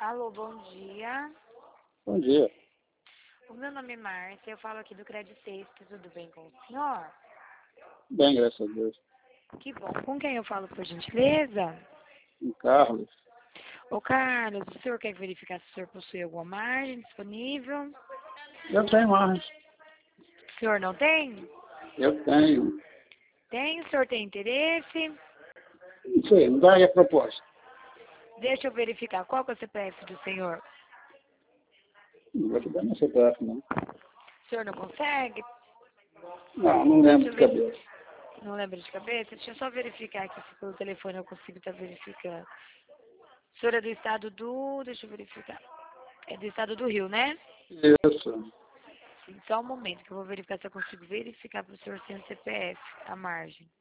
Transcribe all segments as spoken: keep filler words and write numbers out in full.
Alô, bom dia. Bom dia. O meu nome é Márcia, eu falo aqui do Crédito Sexto, tudo bem com o senhor? Bem, graças a Deus. Que bom. Com quem eu falo, por gentileza? O Carlos, Ô, Carlos, o senhor quer verificar se o senhor possui alguma margem disponível? eu tenho mais. O senhor não tem? Eu tenho. Tem? O senhor tem interesse? Não sei, me dá aí a proposta. Deixa eu verificar. Qual que é o C P F do senhor? Não vou te dar meu C P F, não. O senhor não consegue? Não, não lembro de Deixa eu ver. cabeça. Não lembra de cabeça? Deixa eu só verificar aqui se pelo telefone eu consigo estar verificando. O senhor é do estado do... Deixa eu verificar. É do estado do Rio, né? Isso. Sim, só um momento que eu vou verificar se eu consigo verificar para o senhor sem o C P F, a margem.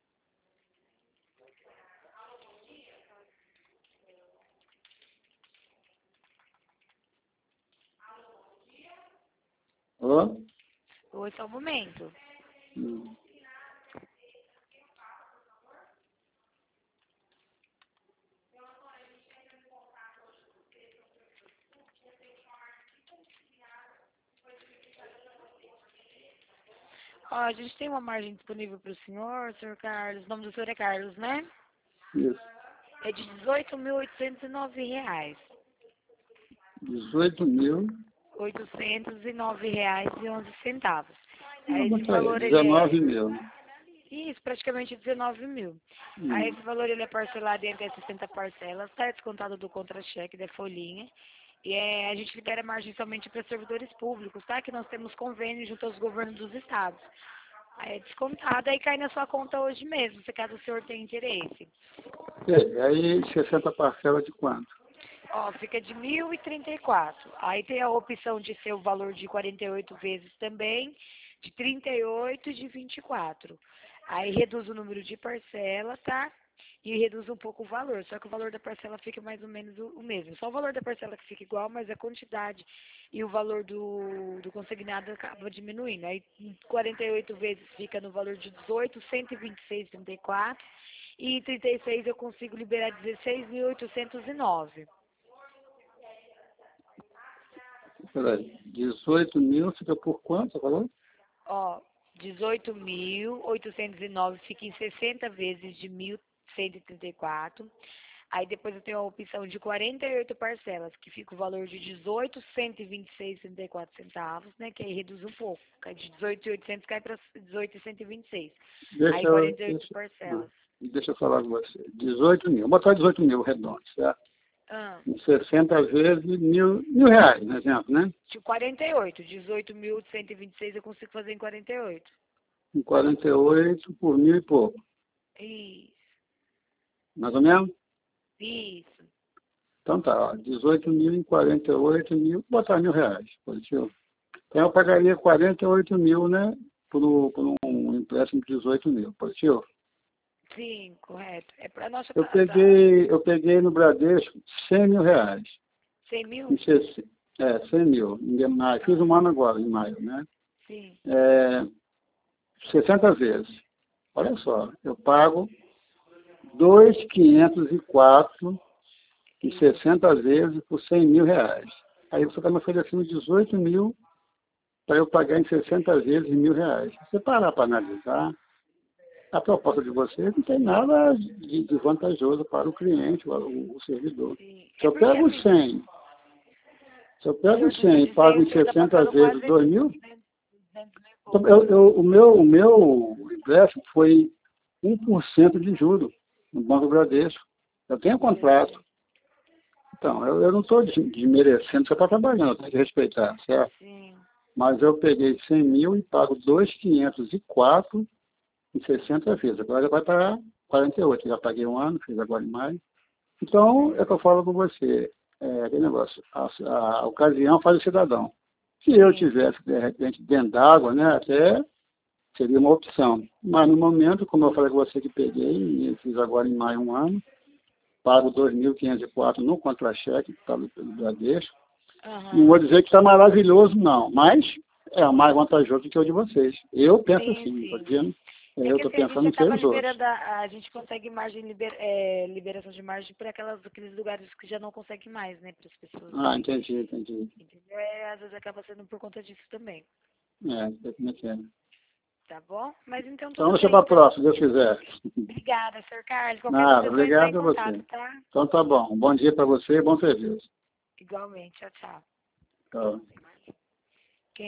Ô? Oi, só um momento. Hum. Ó, a gente tem uma margem disponível para o senhor, senhor Carlos. O nome do senhor é Carlos, né? Isso. É de dezoito mil oitocentos e nove reais. dezoito mil. oitocentos e nove reais e onze centavos. Não, Aí esse bota aí. valor ele é... dezenove mil, né? Isso, praticamente dezenove mil. Aí Hum. esse valor ele é parcelado em até sessenta parcelas, tá descontado do contra-cheque da folhinha. E é, a gente libera margem somente para servidores públicos, tá? Que nós temos convênio junto aos governos dos estados. Aí é descontado, aí cai na sua conta hoje mesmo, se caso o senhor tenha interesse. E aí, sessenta parcelas de quanto? Ó, fica de mil e trinta e quatro. Aí tem a opção de ser o valor de quarenta e oito vezes também, de trinta e oito e de vinte e quatro. Aí reduz o número de parcela, tá? E reduz um pouco o valor, só que o valor da parcela fica mais ou menos o, o mesmo. Só o valor da parcela que fica igual, mas a quantidade e o valor do, do consignado acaba diminuindo. Aí quarenta e oito vezes fica no valor de dezoito, cento e vinte e seis vírgula trinta e quatro. E trinta e seis eu consigo liberar dezesseis mil oitocentos e nove. Peraí. dezoito mil fica por quanto, você falou? Ó, dezoito mil oitocentos e nove fica em sessenta vezes de mil cento e trinta e quatro. Aí depois eu tenho a opção de quarenta e oito parcelas, que fica o valor de dezoito, cento e vinte e seis vírgula trinta e quatro centavos, né? Que aí reduz um pouco. Cai de dezoito mil e oitocentos cai para dezoito mil cento e vinte e seis. Aí Deixa eu... quarenta e oito Deixa, não. parcelas. Deixa eu falar com você. dezoito mil. Vou botar dezoito mil redondo, certo? Ah, Em sessenta vezes mil, mil reais, por exemplo, né? de quarenta e oito, dezoito mil cento e vinte e seis eu consigo fazer em quarenta e oito. Em quarenta e oito por mil e pouco. Isso, Mais ou menos? isso. Então tá, ó, dezoito mil em quarenta e oito mil, vou botar mil reais, positivo. Então eu pagaria quarenta e oito mil, né? Por, um- por um empréstimo de dezoito mil, positivo. Sim, correto. É para nossa Eu casa. peguei, eu peguei no Bradesco cem mil reais. cem mil? Em sessenta, é, cem mil, em maio. Fiz um ano agora, em maio, né? Sim. É, sessenta vezes. Olha só, eu pago dois mil quinhentos e quatro e sessenta vezes por cem mil reais. Aí você está me oferecendo dezoito mil para eu pagar em sessenta vezes mil reais. Se você parar para analisar, a proposta de vocês não tem nada de, de vantajoso para o cliente, o, o servidor. Sim. Se É eu porque pego assim, cem, se eu o pego senhor cem e de cem, pago o em senhor está sessenta pagando vezes quase dois mil, duzentos, duzentos mil e então pouco. eu, eu, o, meu, o meu empréstimo foi um por cento de juros no Banco Bradesco. Eu tenho Eu contrato. sei. Então, eu, eu não estou desmerecendo, você está trabalhando, eu tenho que respeitar, certo? Sim. Mas eu peguei cem mil e pago dois mil quinhentos e quatro em sessenta vezes. Agora vai para quarenta e oito. Já paguei um ano, fiz agora em maio. Então, é que eu falo com você, é, aquele negócio, a, a, a ocasião faz o cidadão. Se eu Sim. tivesse, de repente, dentro d'água, né, até seria uma opção. Mas no momento, como eu falei com você que peguei, e fiz agora em maio um ano, pago dois mil quinhentos e quatro no contra-cheque, que está pelo Bradesco. Não vou Aham. dizer que está maravilhoso, não, mas é mais vantajoso do que o de vocês. Eu penso Sim, assim, não estou sim. dizendo. É Eu que estou assim, a gente pensando em acaba ser os outros. liberando, a, a gente consegue margem, liber, é, liberação de margem para aquelas, aqueles lugares que já não conseguem mais, né, para as pessoas. Ah, entendi, entendi. Entendeu? É, às vezes acaba sendo por conta disso também, É, sei como é que é. tá bom? Mas então Então, tudo deixa bem, para a então. próxima, se Deus quiser. Obrigada, senhor Carlos. Qualquer Nada, coisa é só entrar em obrigado a você. contato, tá? Então, tá bom. Bom dia para você e bom serviço. Igualmente. Tchau, tchau. Tchau.